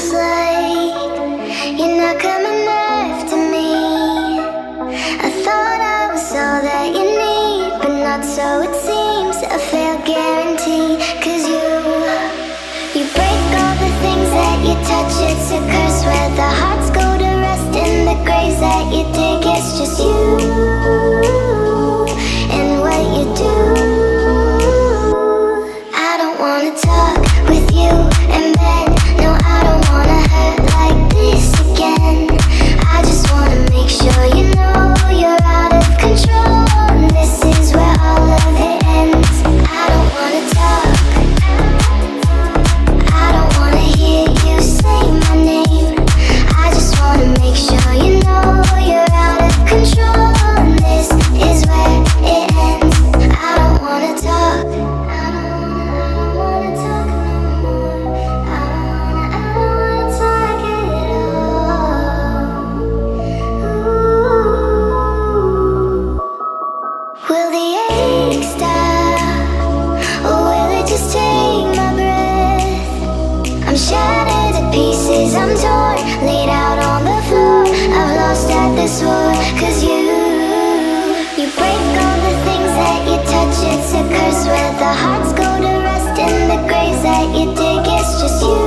Feels like you're not coming after me. I thought I was all that you need, but not so it seems. A failed guarantee, 'cause you break all the things that you touch. It's a curse where the hearts go to rest in the graves that you dig. It's just you and what you do. I don't wanna talk with you and then, no, I don't wanna hurt like this again. I just wanna make sure you know you're out of control. This is where all of it ends. I don't wanna talk, I don't wanna hear you say my name. I just wanna make sure you know you're out of control. This is where it ends. I don't wanna talk, I don't wanna talk no more. I don't wanna talk at all. Ooh. Will the ache stop, or will it just take my breath? I'm shattered to pieces, I'm torn, laid out on the floor. I've lost at this war, 'cause you break all the things that you touch. It's a curse where the hearts go to rest in the graves that you dig. It's just you